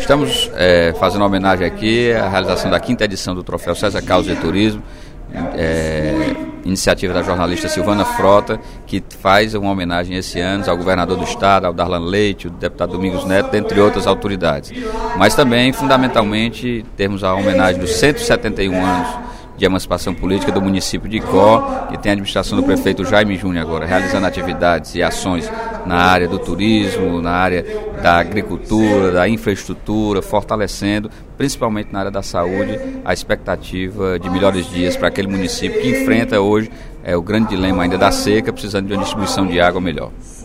Estamos fazendo uma homenagem aqui à realização da 5ª edição do Troféu César Carlos de Turismo, iniciativa da jornalista Silvana Frota, que faz uma homenagem esse ano ao governador do estado, ao Darlan Leite, o deputado Domingos Neto, dentre outras autoridades. Mas também, fundamentalmente, temos a homenagem dos 171 anos de emancipação política do município de Icó, que tem a administração do prefeito Jaime Júnior agora, realizando atividades e ações na área do turismo, na área da agricultura, da infraestrutura, fortalecendo, principalmente na área da saúde, a expectativa de melhores dias para aquele município que enfrenta hoje o grande dilema ainda da seca, precisando de uma distribuição de água melhor.